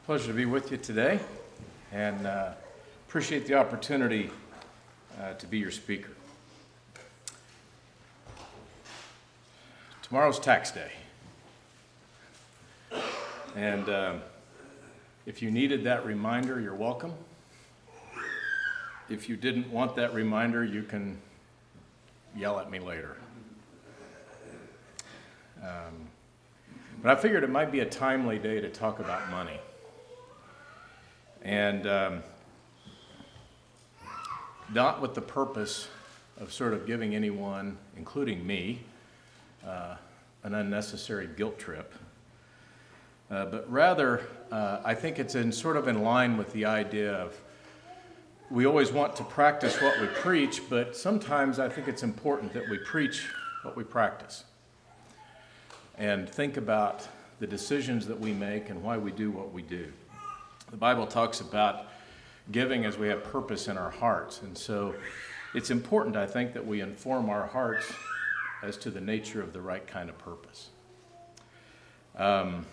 Pleasure to be with you today, and appreciate the opportunity to be your speaker. Tomorrow's tax day, and if you needed that reminder, you're welcome. If you didn't want that reminder, you can yell at me later. But I figured it might be a timely day to talk about money. And not with the purpose of sort of giving anyone, including me, an unnecessary guilt trip, but rather I think it's sort of in line with the idea of we always want to practice what we preach, but sometimes I think it's important that we preach what we practice and think about the decisions that we make and why we do what we do. The Bible talks about giving as we have purpose in our hearts, and so it's important, I think, that we inform our hearts as to the nature of the right kind of purpose. The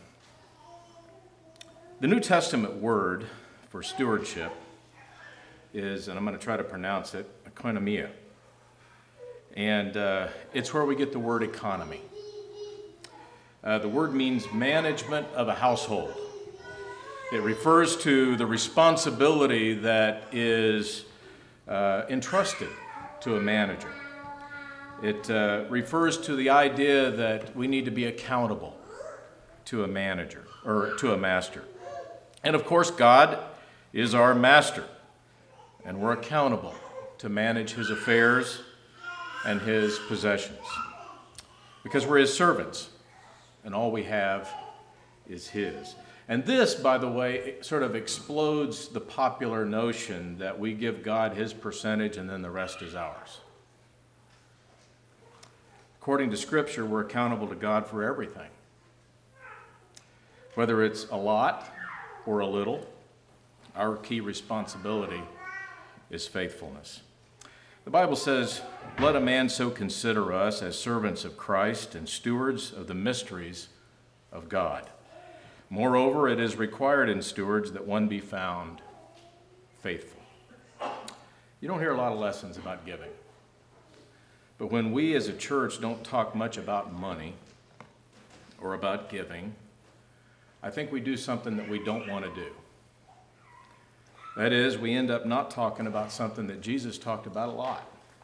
New Testament word for stewardship is, and I'm going to try to pronounce it, koinonia, and it's where we get the word economy. The word means management of a household. It refers to the responsibility that is entrusted to a manager. It refers to the idea that we need to be accountable to a manager or to a master. And of course, God is our master, and we're accountable to manage his affairs and his possessions because we're his servants, and all we have is his. And this, by the way, sort of explodes the popular notion that we give God his percentage and then the rest is ours. According to Scripture, we're accountable to God for everything. Whether it's a lot or a little, our key responsibility is faithfulness. The Bible says, "Let a man so consider us as servants of Christ and stewards of the mysteries of God. Moreover, it is required in stewards that one be found faithful." You don't hear a lot of lessons about giving. But when we as a church don't talk much about money or about giving, I think we do something that we don't want to do. That is, we end up not talking about something that Jesus talked about a lot.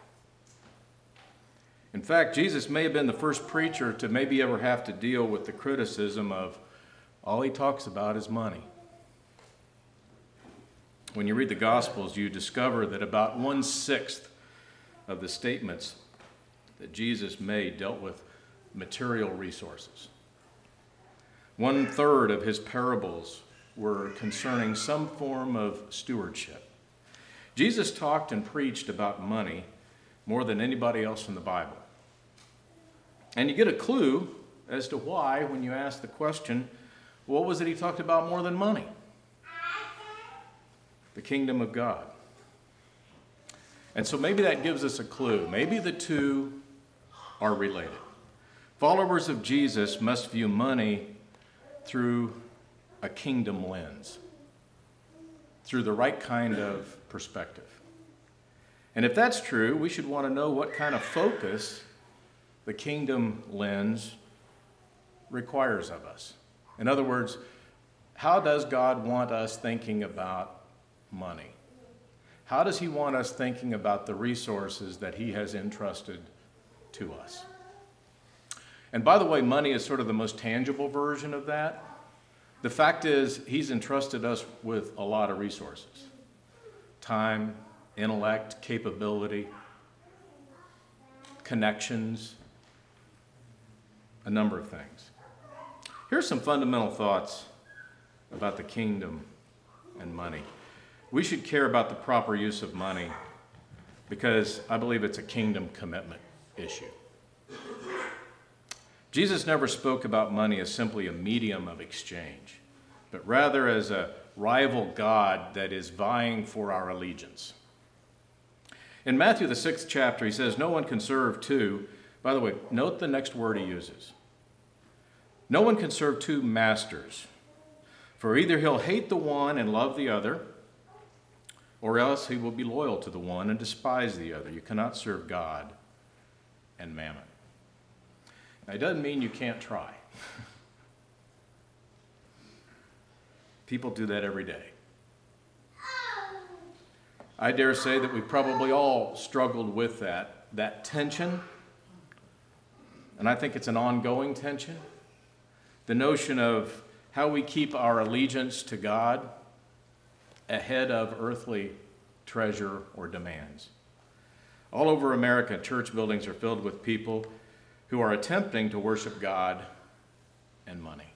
In fact, Jesus may have been the first preacher to maybe ever have to deal with the criticism of all he talks about is money. When you read the Gospels, you discover that about 1/6 of the statements that Jesus made dealt with material resources. 1/3 of his parables were concerning some form of stewardship. Jesus talked and preached about money more than anybody else in the Bible. And you get a clue as to why when you ask the question, what was it he talked about more than money? The kingdom of God. And so maybe that gives us a clue. Maybe the two are related. Followers of Jesus must view money through a kingdom lens, through the right kind of perspective. And if that's true, we should want to know what kind of focus the kingdom lens requires of us. In other words, how does God want us thinking about money? How does he want us thinking about the resources that he has entrusted to us? And by the way, money is sort of the most tangible version of that. The fact is, he's entrusted us with a lot of resources. Time, intellect, capability, connections, a number of things. Here's some fundamental thoughts about the kingdom and money. We should care about the proper use of money because I believe it's a kingdom commitment issue. Jesus never spoke about money as simply a medium of exchange, but rather as a rival god that is vying for our allegiance. In Matthew, the 6th chapter, he says, "No one can serve two." By the way, note the next word he uses. "No one can serve two masters, For either he'll hate the one and love the other, or else he will be loyal to the one and despise the other. You cannot serve God and mammon. Now, it doesn't mean you can't try. People do that every day. I dare say that we've probably all struggled with that tension. And I think it's an ongoing tension. The notion of how we keep our allegiance to God ahead of earthly treasure or demands. All over America, church buildings are filled with people who are attempting to worship God and money.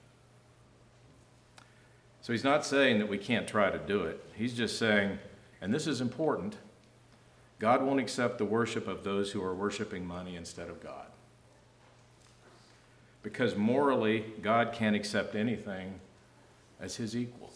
So he's not saying that we can't try to do it. He's just saying, and this is important, God won't accept the worship of those who are worshiping money instead of God. Because morally, God can't accept anything as his equal.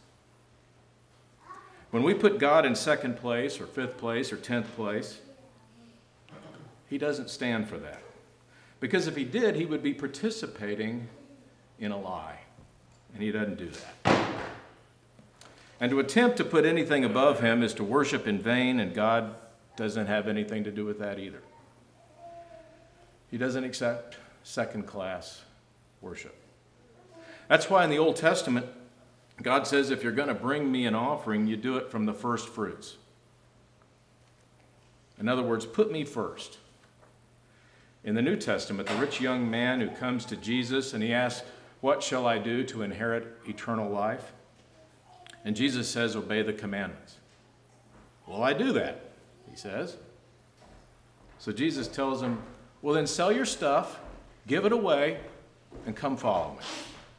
When we put God in second place or fifth place or 10th place, he doesn't stand for that. Because if he did, he would be participating in a lie. And he doesn't do that. And to attempt to put anything above him is to worship in vain, and God doesn't have anything to do with that either. He doesn't accept second-class worship. That's why in the Old Testament, God says, if you're going to bring me an offering, you do it from the first fruits. In other words, put me first. In the New Testament, the rich young man who comes to Jesus and he asks, what shall I do to inherit eternal life? And Jesus says, obey the commandments. Well, I do that, he says. So Jesus tells him, well, then sell your stuff, give it away, and come follow me.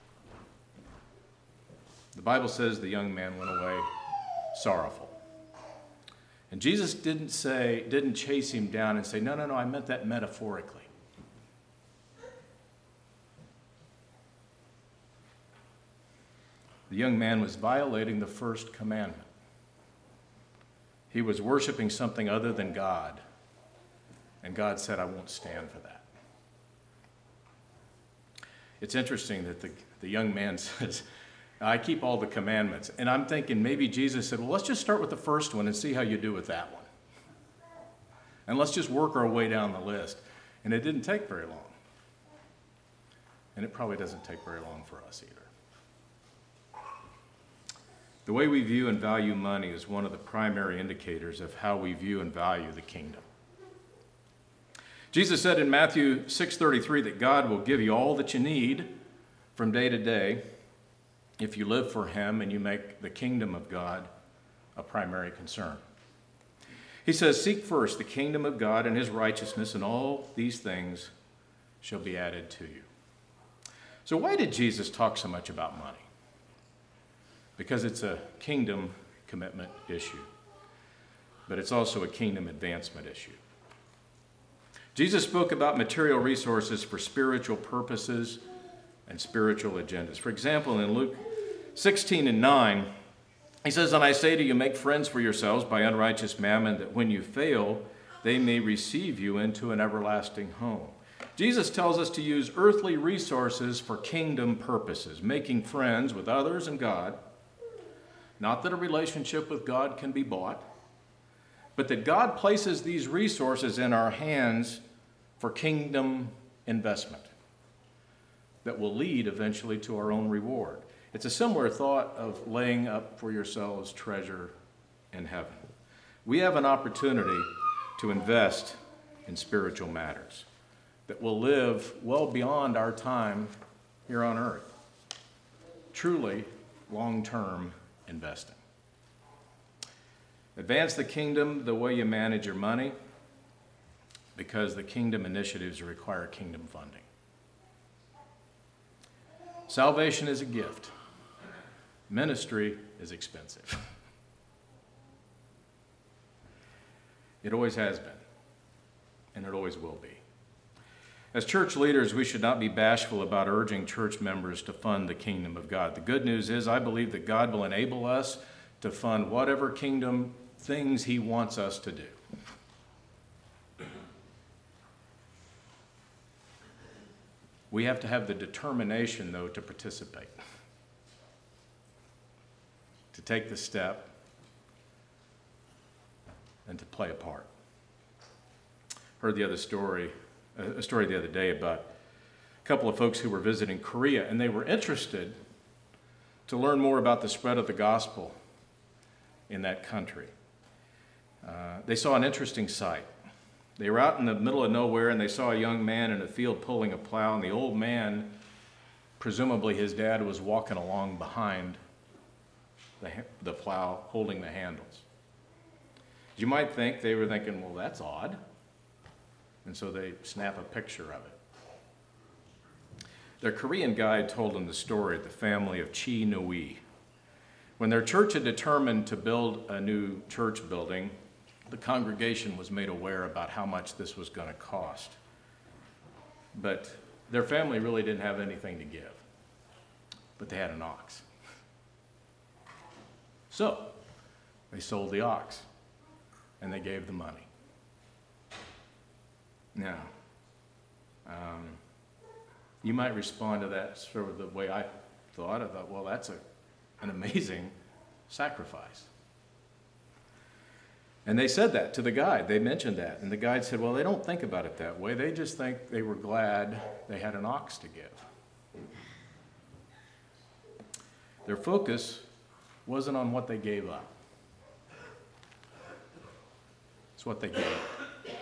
The Bible says the young man went away sorrowful. And Jesus didn't chase him down and say, no, I meant that metaphorically. The young man was violating the first commandment. He was worshiping something other than God. And God said, I won't stand for that. It's interesting that the young man says, I keep all the commandments. And I'm thinking maybe Jesus said, well, let's just start with the first one and see how you do with that one. And let's just work our way down the list. And it didn't take very long. And it probably doesn't take very long for us either. The way we view and value money is one of the primary indicators of how we view and value the kingdom. Jesus said in Matthew 6:33 that God will give you all that you need from day to day if you live for him and you make the kingdom of God a primary concern. He says, seek first the kingdom of God and his righteousness, and all these things shall be added to you. So why did Jesus talk so much about money? Because it's a kingdom commitment issue, but it's also a kingdom advancement issue. Jesus spoke about material resources for spiritual purposes and spiritual agendas. For example, in Luke 16:9, he says, and I say to you, make friends for yourselves by unrighteous mammon, that when you fail, they may receive you into an everlasting home. Jesus tells us to use earthly resources for kingdom purposes, making friends with others and God. Not that a relationship with God can be bought, but that God places these resources in our hands for kingdom investment that will lead eventually to our own reward. It's a similar thought of laying up for yourselves treasure in heaven. We have an opportunity to invest in spiritual matters that will live well beyond our time here on earth. Truly long-term investing. Advance the kingdom the way you manage your money, because the kingdom initiatives require kingdom funding. Salvation is a gift. Ministry is expensive. It always has been, and it always will be. As church leaders, we should not be bashful about urging church members to fund the kingdom of God. The good news is I believe that God will enable us to fund whatever kingdom things he wants us to do. We have to have the determination, though, to participate. to take the step and to play a part. Heard a story the other day about a couple of folks who were visiting Korea, and they were interested to learn more about the spread of the gospel in that country. They saw an interesting sight. They were out in the middle of nowhere, and they saw a young man in a field pulling a plow, and the old man, presumably his dad, was walking along behind the plow, holding the handles. You might think they were thinking, well, that's odd. And so they snap a picture of it. Their Korean guide told them the story of the family of Chi Nui. When their church had determined to build a new church building, the congregation was made aware about how much this was going to cost. But their family really didn't have anything to give. But they had an ox. So they sold the ox, and they gave the money. Now, you might respond to that sort of the way I thought. I thought, well, that's an amazing sacrifice. And they said that to the guide. They mentioned that. And the guide said, well, they don't think about it that way. They just think they were glad they had an ox to give. Their focus wasn't on what they gave up. It's what they gave up.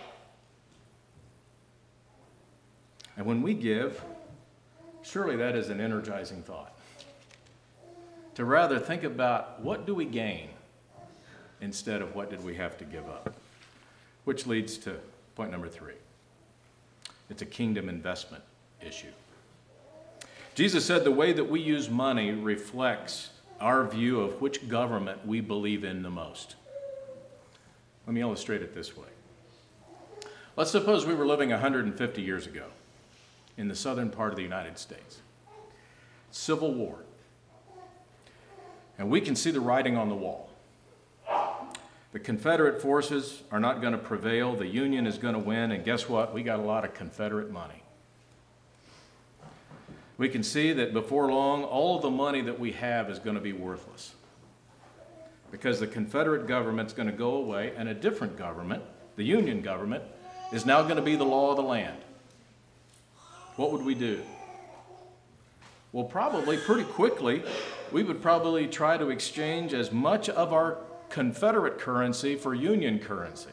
And when we give, surely that is an energizing thought. To rather think about what do we gain instead of what did we have to give up. Which leads to point number 3. It's a kingdom investment issue. Jesus said the way that we use money reflects our view of which government we believe in the most. Let me illustrate it this way. Let's suppose we were living 150 years ago in the southern part of the United States. Civil War. And we can see the writing on the wall. The Confederate forces are not going to prevail. The Union is going to win. And guess what? We got a lot of Confederate money. We can see that before long, all of the money that we have is going to be worthless. Because the Confederate government's going to go away, and a different government, the Union government, is now going to be the law of the land. What would we do? Well, probably pretty quickly, we would probably try to exchange as much of our Confederate currency for Union currency.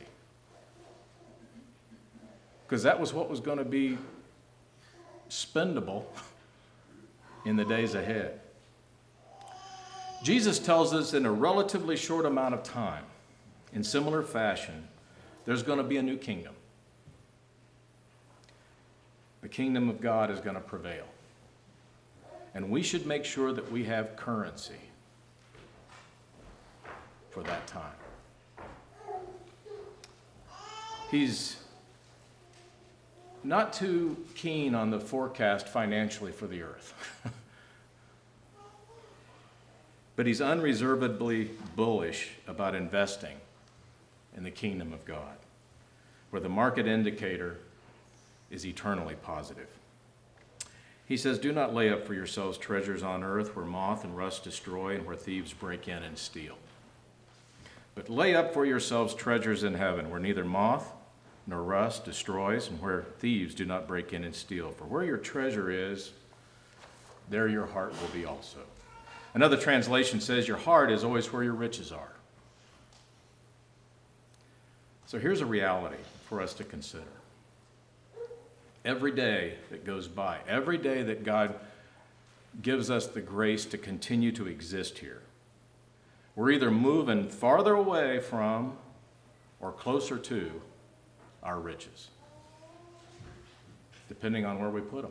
Because that was what was going to be spendable in the days ahead. Jesus tells us in a relatively short amount of time, in similar fashion, there's going to be a new kingdom. The kingdom of God is going to prevail. And we should make sure that we have currency for that time. He's not too keen on the forecast financially for the earth. But he's unreservedly bullish about investing in the kingdom of God, where the market indicator is eternally positive. He says, do not lay up for yourselves treasures on earth where moth and rust destroy and where thieves break in and steal. But lay up for yourselves treasures in heaven where neither moth nor rust destroys and where thieves do not break in and steal. For where your treasure is, there your heart will be also. Another translation says your heart is always where your riches are. So here's a reality for us to consider. Every day that goes by, every day that God gives us the grace to continue to exist here, we're either moving farther away from or closer to our riches, depending on where we put them.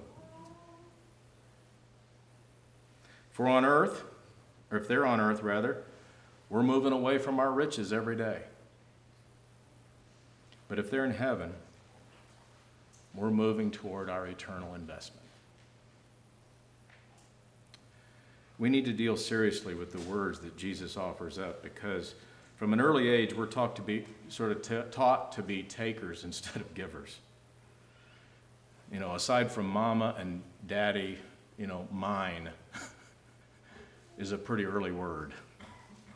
If we're on earth, or if they're on earth rather, we're moving away from our riches every day. But if they're in heaven, we're moving toward our eternal investment. We need to deal seriously with the words that Jesus offers up, because from an early age we're taught to be takers instead of givers. Aside from mama and daddy, mine is a pretty early word.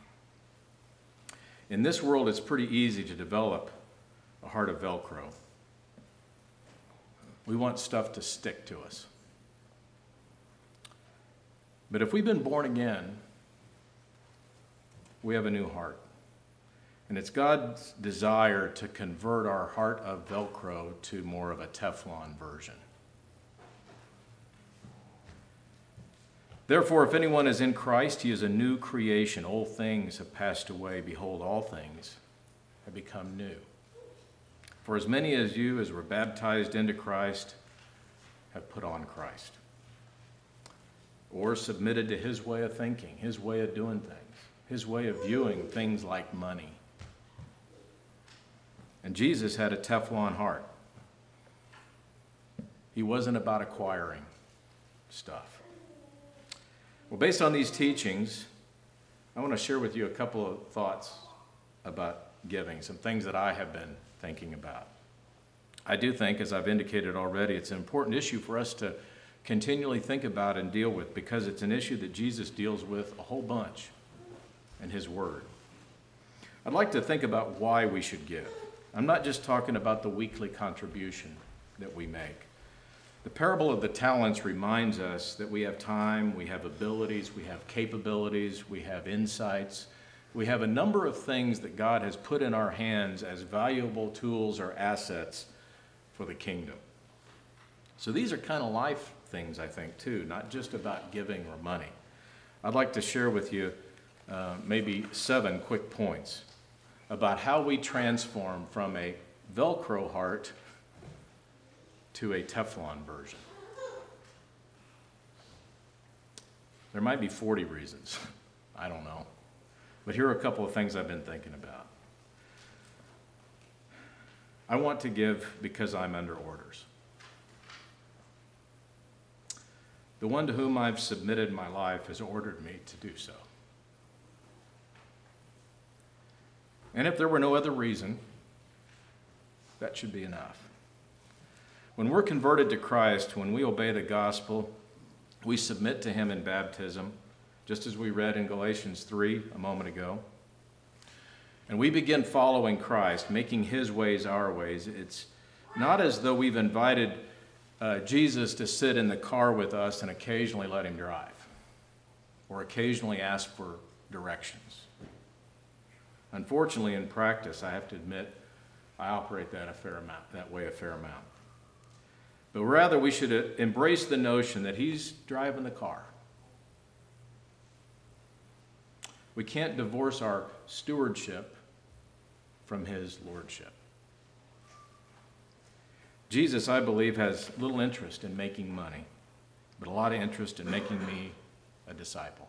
In this world, it's pretty easy to develop a heart of Velcro. We want stuff to stick to us. But if we've been born again, we have a new heart. And it's God's desire to convert our heart of Velcro to more of a Teflon version. Therefore, if anyone is in Christ, he is a new creation. Old things have passed away. Behold, all things have become new. For as many as you as were baptized into Christ have put on Christ, or submitted to his way of thinking, his way of doing things, his way of viewing things like money. And Jesus had a Teflon heart. He wasn't about acquiring stuff. Well, based on these teachings, I want to share with you a couple of thoughts about giving, some things that I have been thinking about. I do think, as I've indicated already, it's an important issue for us to continually think about and deal with, because it's an issue that Jesus deals with a whole bunch in his word. I'd like to think about why we should give. I'm not just talking about the weekly contribution that we make. The parable of the talents reminds us that we have time, we have abilities, we have capabilities, we have insights. We have a number of things that God has put in our hands as valuable tools or assets for the kingdom. So these are kind of life things, I think, too, not just about giving or money. I'd like to share with you maybe 7 quick points about how we transform from a Velcro heart to a Teflon version. There might be 40 reasons. I don't know. But here are a couple of things I've been thinking about. I want to give because I'm under orders. The one to whom I've submitted my life has ordered me to do so. And if there were no other reason, that should be enough. When we're converted to Christ, when we obey the gospel, we submit to him in baptism, just as we read in Galatians 3 a moment ago. And we begin following Christ, making his ways our ways. It's not as though we've invited Jesus to sit in the car with us and occasionally let him drive, or occasionally ask for directions. Unfortunately, in practice, I have to admit, I operate that way a fair amount. But rather, we should embrace the notion that he's driving the car. We can't divorce our stewardship from his lordship. Jesus, I believe, has little interest in making money, but a lot of interest in making me a disciple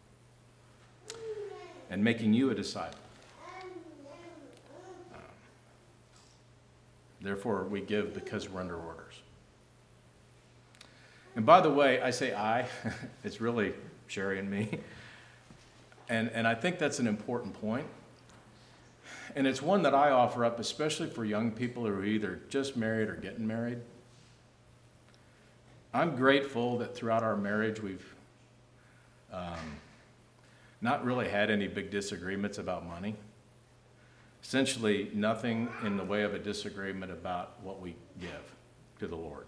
and making you a disciple. Therefore, we give because we're under orders. And by the way, I say I, it's really Sherry and me. And I think that's an important point. And it's one that I offer up, especially for young people who are either just married or getting married. I'm grateful that throughout our marriage we've not really had any big disagreements about money. Essentially, nothing in the way of a disagreement about what we give to the Lord.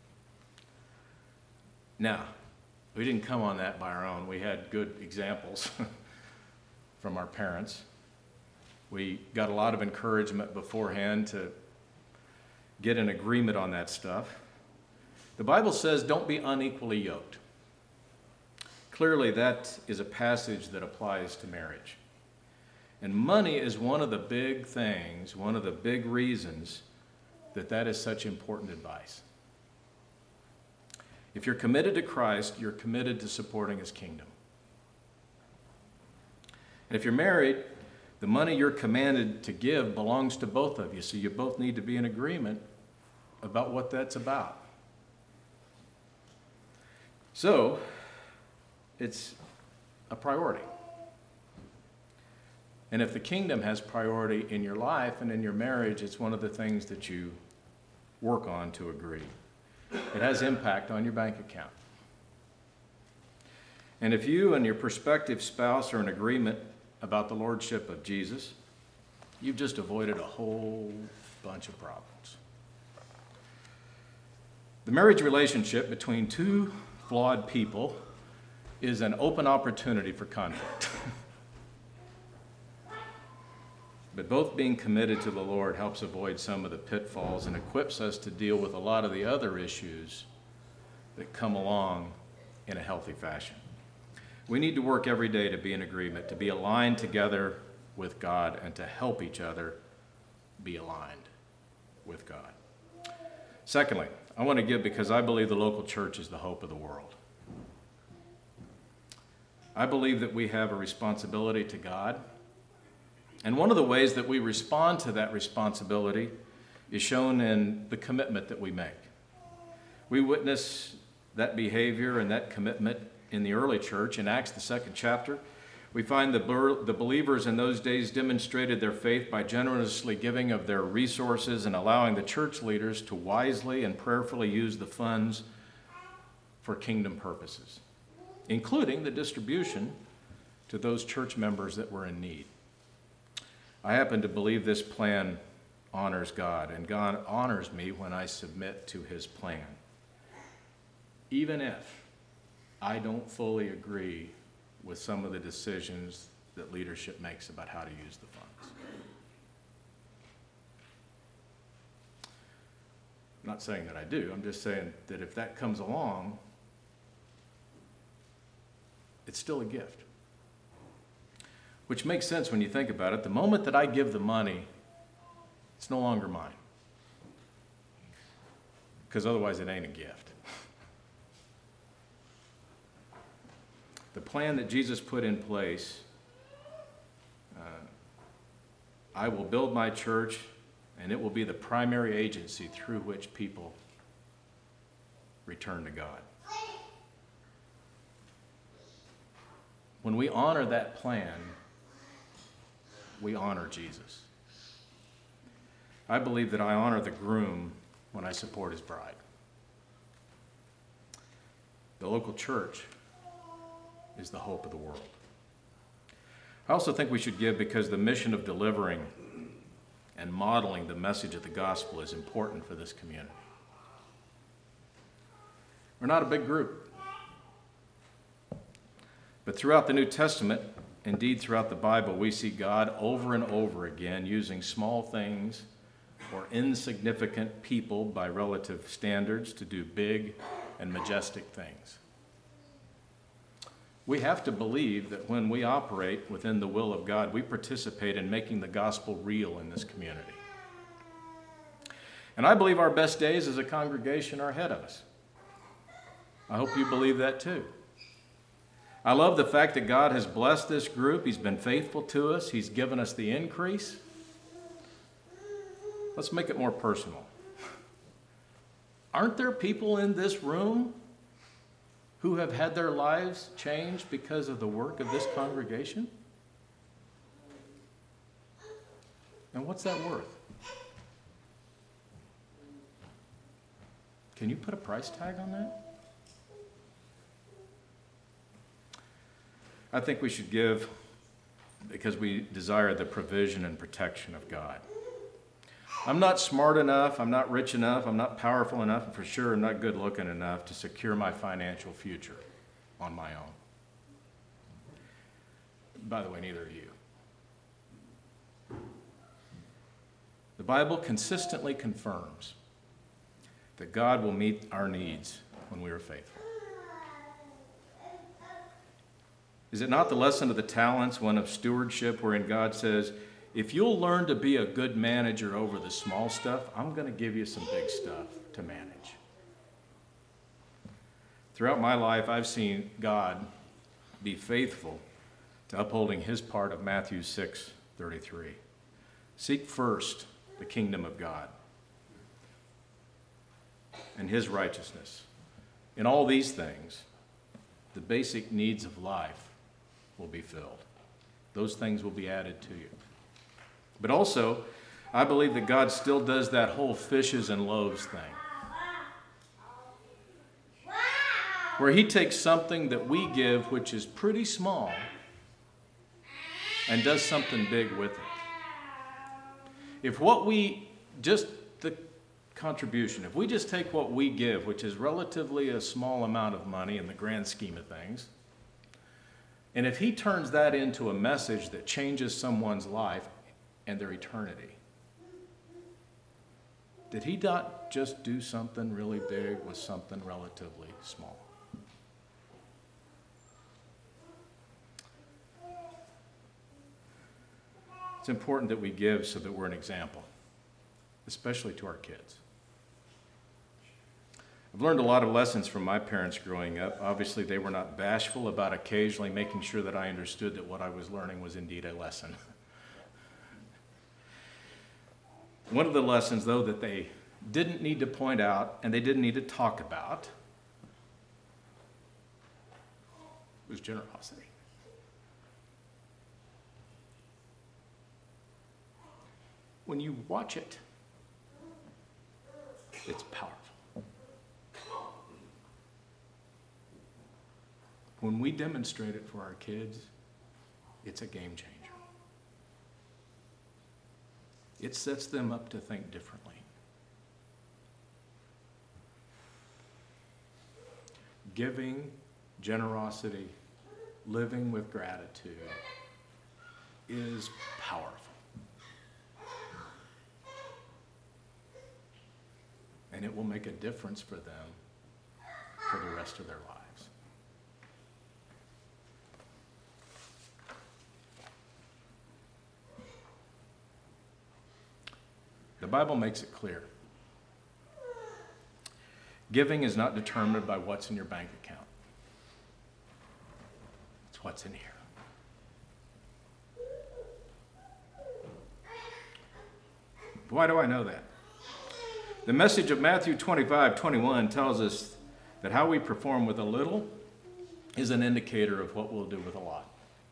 Now, we didn't come on that by our own. We had good examples from our parents. We got a lot of encouragement beforehand to get an agreement on that stuff. The Bible says, don't be unequally yoked. Clearly, that is a passage that applies to marriage. And money is one of the big things, one of the big reasons that is such important advice. If you're committed to Christ, you're committed to supporting his kingdom. And if you're married, the money you're commanded to give belongs to both of you, so you both need to be in agreement about what that's about. So, it's a priority. And if the kingdom has priority in your life and in your marriage, it's one of the things that you work on to agree. It has impact on your bank account. And if you and your prospective spouse are in agreement about the lordship of Jesus, you've just avoided a whole bunch of problems. The marriage relationship between two flawed people is an open opportunity for conflict. But both being committed to the Lord helps avoid some of the pitfalls and equips us to deal with a lot of the other issues that come along in a healthy fashion. We need to work every day to be in agreement, to be aligned together with God, and to help each other be aligned with God. Secondly, I want to give because I believe the local church is the hope of the world. I believe that we have a responsibility to God. And one of the ways that we respond to that responsibility is shown in the commitment that we make. We witness that behavior and that commitment in the early church in Acts, the 2nd chapter. We find the believers in those days demonstrated their faith by generously giving of their resources and allowing the church leaders to wisely and prayerfully use the funds for kingdom purposes, including the distribution to those church members that were in need. I happen to believe this plan honors God, and God honors me when I submit to his plan, even if I don't fully agree with some of the decisions that leadership makes about how to use the funds. I'm not saying that I do. I'm just saying that if that comes along, it's still a gift. Which makes sense when you think about it. The moment that I give the money, it's no longer mine. Because otherwise it ain't a gift. The plan that Jesus put in place, I will build my church, and it will be the primary agency through which people return to God. When we honor that plan, we honor Jesus. I believe that I honor the groom when I support his bride. The local church is the hope of the world. I also think we should give because the mission of delivering and modeling the message of the gospel is important for this community. We're not a big group. But throughout the New Testament, indeed throughout the Bible, we see God over and over again using small things or insignificant people by relative standards to do big and majestic things. We have to believe that when we operate within the will of God, we participate in making the gospel real in this community. And I believe our best days as a congregation are ahead of us. I hope you believe that too. I love the fact that God has blessed this group. He's been faithful to us. He's given us the increase. Let's make it more personal. Aren't there people in this room who have had their lives changed because of the work of this congregation? And what's that worth? Can you put a price tag on that? I think we should give because we desire the provision and protection of God. I'm not smart enough, I'm not rich enough, I'm not powerful enough, and for sure I'm not good looking enough to secure my financial future on my own. By the way, neither are you. The Bible consistently confirms that God will meet our needs when we are faithful. Is it not the lesson of the talents, one of stewardship, wherein God says, if you'll learn to be a good manager over the small stuff, I'm going to give you some big stuff to manage. Throughout my life, I've seen God be faithful to upholding his part of Matthew 6:33. Seek first the kingdom of God and his righteousness. In all these things, the basic needs of life will be filled. Those things will be added to you. But also, I believe that God still does that whole fishes and loaves thing, where he takes something that we give, which is pretty small, and does something big with it. If just the contribution, if we just take what we give, which is relatively a small amount of money in the grand scheme of things, and if he turns that into a message that changes someone's life and their eternity, did he not just do something really big with something relatively small? It's important that we give so that we're an example, especially to our kids. I've learned a lot of lessons from my parents growing up. Obviously, they were not bashful about occasionally making sure that I understood that what I was learning was indeed a lesson. One of the lessons, though, that they didn't need to point out and they didn't need to talk about was generosity. When you watch it, it's powerful. When we demonstrate it for our kids, it's a game changer. It sets them up to think differently. Giving, generosity, living with gratitude is powerful. And it will make a difference for them for the rest of their lives. The Bible makes it clear. Giving is not determined by what's in your bank account. It's what's in here. Why do I know that? The message of Matthew 25:21 tells us that how we perform with a little is an indicator of what we'll do with a lot.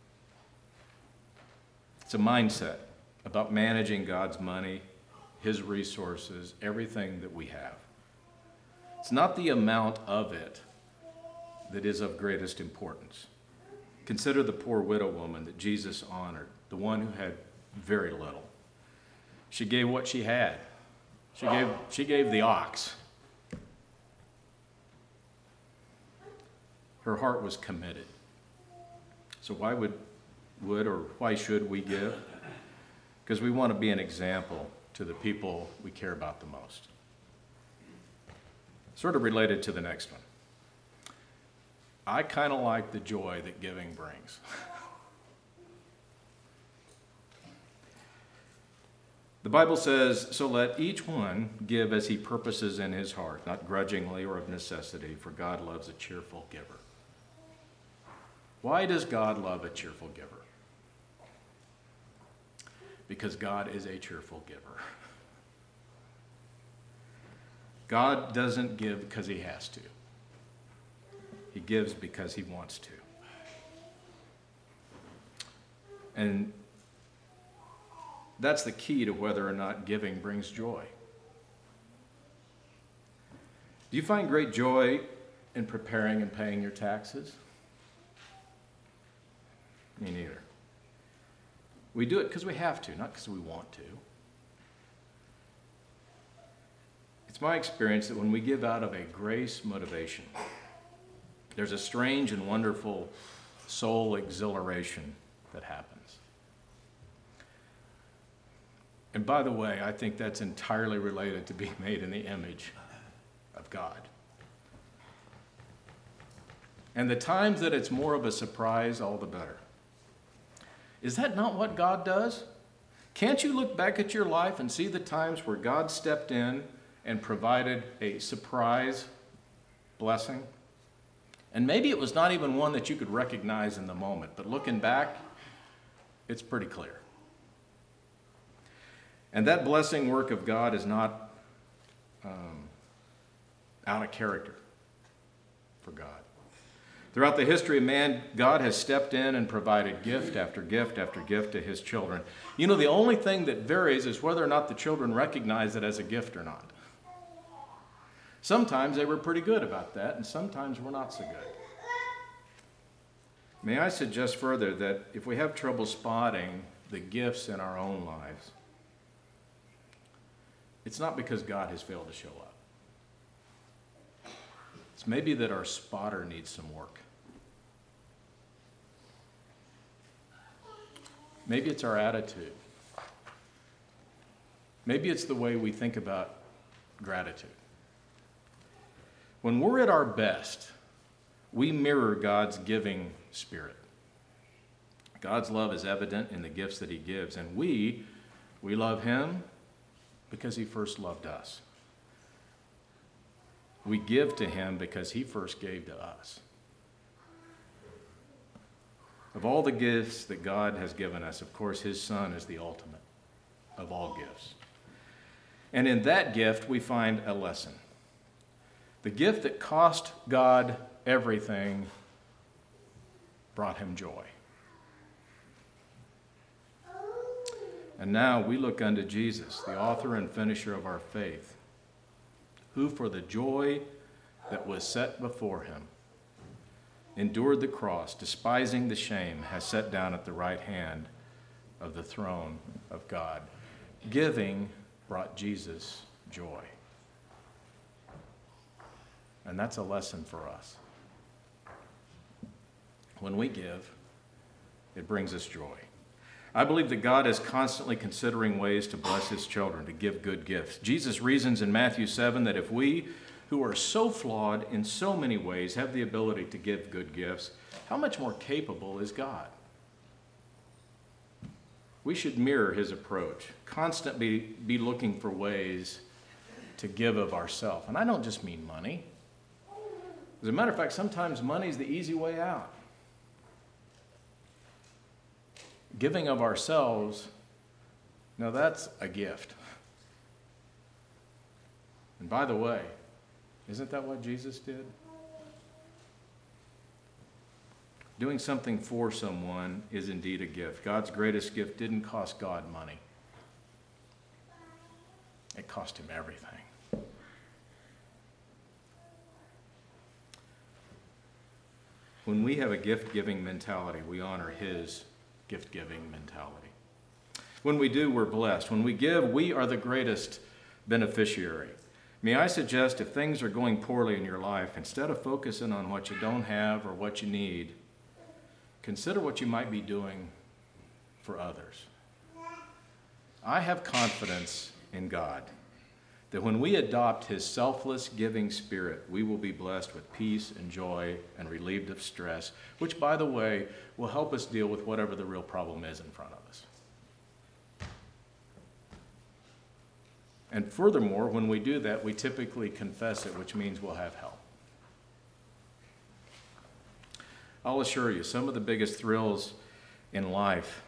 It's a mindset about managing God's money, His resources, everything that we have. It's not the amount of it that is of greatest importance. Consider the poor widow woman that Jesus honored, the one who had very little. She gave what she had. She gave the ox. Her heart was committed. So why should we give? Because we want to be an example to the people we care about the most. Sort of related to the next one. I kind of like the joy that giving brings. The Bible says, "So let each one give as he purposes in his heart, not grudgingly or of necessity, for God loves a cheerful giver." Why does God love a cheerful giver? Because God is a cheerful giver. God doesn't give because he has to. He gives because he wants to. And that's the key to whether or not giving brings joy. Do you find great joy in preparing and paying your taxes? Me neither. We do it because we have to, not because we want to. It's my experience that when we give out of a grace motivation, there's a strange and wonderful soul exhilaration that happens. And by the way, I think that's entirely related to being made in the image of God. And the times that it's more of a surprise, all the better. Is that not what God does? Can't you look back at your life and see the times where God stepped in and provided a surprise blessing? And maybe it was not even one that you could recognize in the moment, but looking back, it's pretty clear. And that blessing work of God is not out of character for God. Throughout the history of man, God has stepped in and provided gift after gift after gift to his children. You know, the only thing that varies is whether or not the children recognize it as a gift or not. Sometimes they were pretty good about that, and sometimes we're not so good. May I suggest further that if we have trouble spotting the gifts in our own lives, it's not because God has failed to show up. It's maybe that our spotter needs some work. Maybe it's our attitude. Maybe it's the way we think about gratitude. When we're at our best, we mirror God's giving spirit. God's love is evident in the gifts that he gives, and we love him because he first loved us. We give to him because he first gave to us. Of all the gifts that God has given us, of course, his Son is the ultimate of all gifts. And in that gift, we find a lesson. The gift that cost God everything brought him joy. And now we look unto Jesus, the author and finisher of our faith, who for the joy that was set before him endured the cross, despising the shame, has sat down at the right hand of the throne of God. Giving brought Jesus joy. And that's a lesson for us. When we give, it brings us joy. I believe that God is constantly considering ways to bless his children, to give good gifts. Jesus reasons in Matthew 7 that if we, who are so flawed in so many ways, have the ability to give good gifts, how much more capable is God? We should mirror his approach, constantly be looking for ways to give of ourselves. And I don't just mean money. As a matter of fact, sometimes money is the easy way out. Giving of ourselves, now that's a gift. And by the way, isn't that what Jesus did? Doing something for someone is indeed a gift. God's greatest gift didn't cost God money. It cost him everything. When we have a gift-giving mentality, we honor his gift-giving mentality. When we do, we're blessed. When we give, we are the greatest beneficiary. May I suggest, if things are going poorly in your life, instead of focusing on what you don't have or what you need, consider what you might be doing for others. I have confidence in God that when we adopt his selfless giving spirit, we will be blessed with peace and joy and relieved of stress, which, by the way, will help us deal with whatever the real problem is in front of us. And furthermore, when we do that, we typically confess it, which means we'll have help. I'll assure you, some of the biggest thrills in life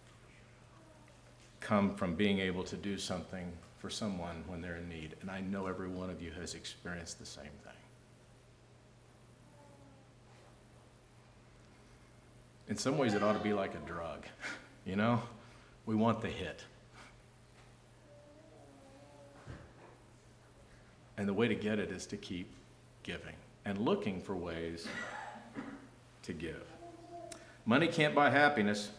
come from being able to do something for someone when they're in need. And I know every one of you has experienced the same thing. In some ways, it ought to be like a drug. You know, we want the hit. And the way to get it is to keep giving and looking for ways to give. Money can't buy happiness,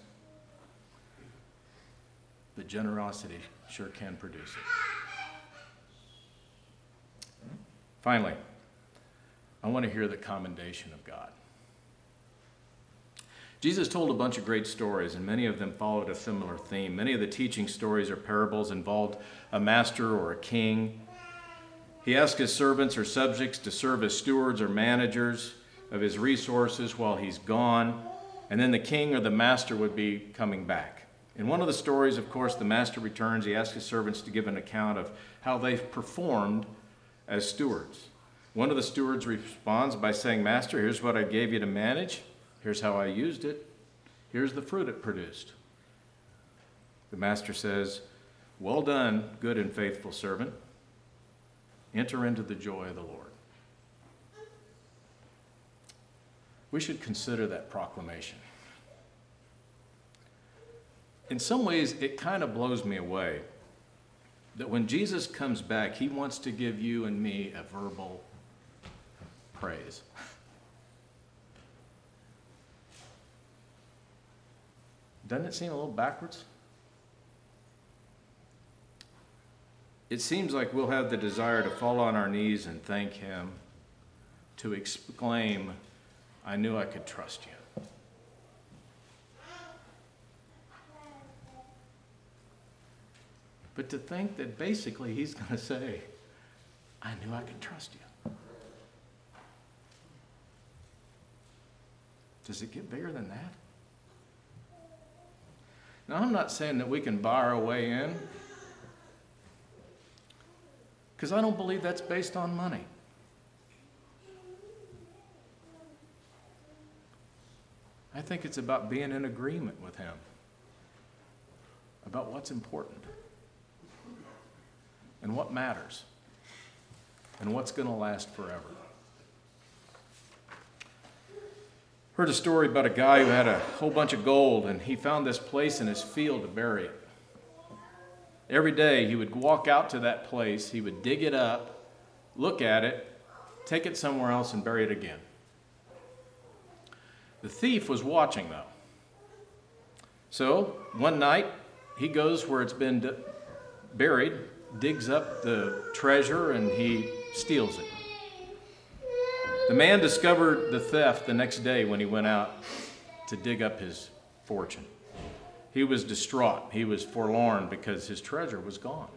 but generosity sure can produce it. Finally, I want to hear the commendation of God. Jesus told a bunch of great stories, and many of them followed a similar theme. Many of the teaching stories or parables involved a master or a king. He asked his servants or subjects to serve as stewards or managers of his resources while he's gone, and then the king or the master would be coming back. In one of the stories, of course, the master returns. He asks his servants to give an account of how they've performed as stewards. One of the stewards responds by saying, "Master, here's what I gave you to manage. Here's how I used it. Here's the fruit it produced." The master says, "Well done, good and faithful servant. Enter into the joy of the Lord." We should consider that proclamation. In some ways, it kind of blows me away that when Jesus comes back, he wants to give you and me a verbal praise. Doesn't it seem a little backwards? it seems like we'll have the desire to fall on our knees and thank him, to exclaim, I knew I could trust you. But to think that basically he's going to say, I knew I could trust you. Does it get bigger than that? Now, I'm not saying that we can buy our way in, because I don't believe that's based on money. I think it's about being in agreement with him about what's important and what matters and what's going to last forever. Heard a story about a guy who had a whole bunch of gold, and he found this place in his field to bury it. Every day he would walk out to that place, he would dig it up, look at it, take it somewhere else and bury it again. The thief was watching, though. So one night he goes where it's been buried, digs up the treasure, and he steals it. The man discovered the theft the next day when he went out to dig up his fortune. He was distraught. He was forlorn because his treasure was gone.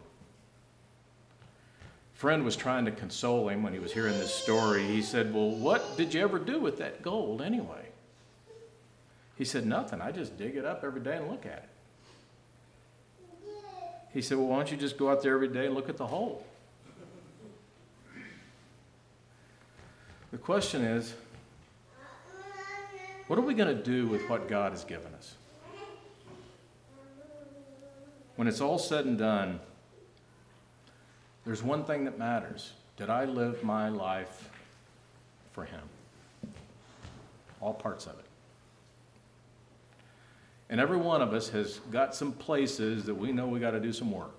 A friend was trying to console him when he was hearing this story. He said, well, what did you ever do with that gold anyway? He said, nothing. I just dig it up every day and look at it. He said, well, why don't you just go out there every day and look at the hole? The question is, what are we going to do with what God has given us? When it's all said and done, there's one thing that matters. Did I live my life for him? All parts of it. And every one of us has got some places that we know we got to do some work.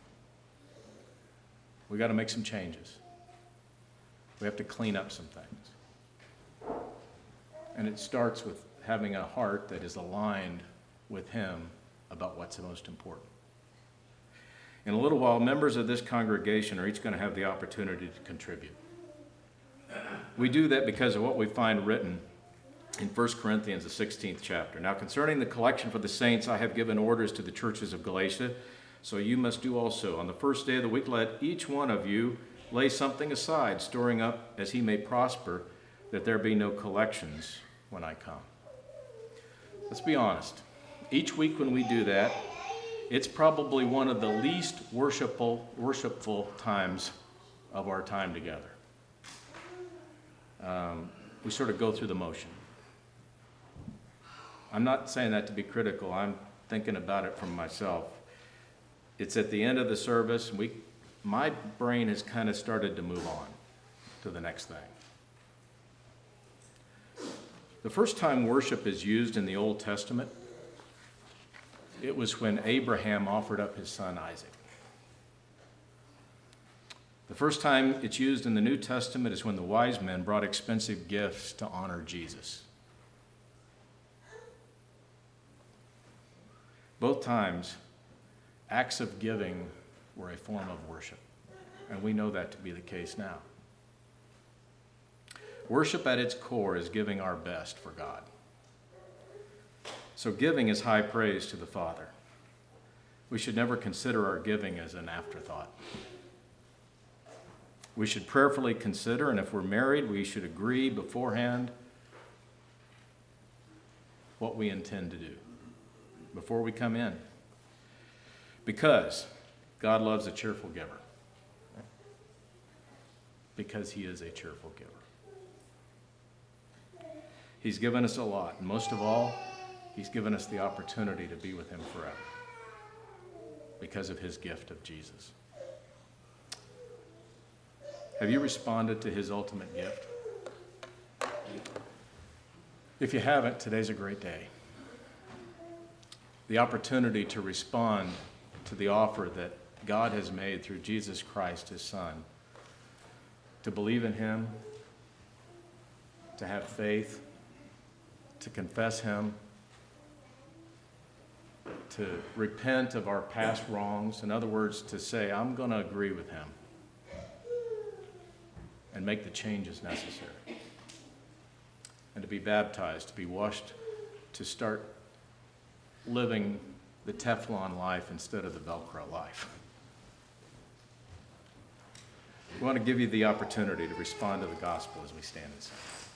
We got to make some changes. We have to clean up some things. And it starts with having a heart that is aligned with him about what's the most important. In a little while, members of this congregation are each going to have the opportunity to contribute. We do that because of what we find written in 1 Corinthians, the 16th chapter. Now, concerning the collection for the saints, I have given orders to the churches of Galatia, so you must do also. On the first day of the week, let each one of you lay something aside, storing up as he may prosper, that there be no collections when I come. Let's be honest. Each week when we do that, it's probably one of the least worshipful times of our time together. We sort of go through the motion. I'm not saying that to be critical. I'm thinking about it from myself. It's at the end of the service. My brain has kind of started to move on to the next thing. The first time worship is used in the Old Testament, it was when Abraham offered up his son Isaac. The first time it's used in the New Testament is when the wise men brought expensive gifts to honor Jesus. Both times, acts of giving were a form of worship, and we know that to be the case now. Worship at its core is giving our best for God. So giving is high praise to the Father. We should never consider our giving as an afterthought. We should prayerfully consider, and if we're married, we should agree beforehand what we intend to do before we come in. Because God loves a cheerful giver. Because he is a cheerful giver. He's given us a lot, and most of all, he's given us the opportunity to be with him forever because of his gift of Jesus. Have you responded to his ultimate gift? If you haven't, today's a great day. The opportunity to respond to the offer that God has made through Jesus Christ, his Son, to believe in him, to have faith, to confess him, to repent of our past wrongs. In other words, to say, I'm going to agree with him and make the changes necessary. And to be baptized, to be washed, to start living the Teflon life instead of the Velcro life. We want to give you the opportunity to respond to the gospel as we stand and sing.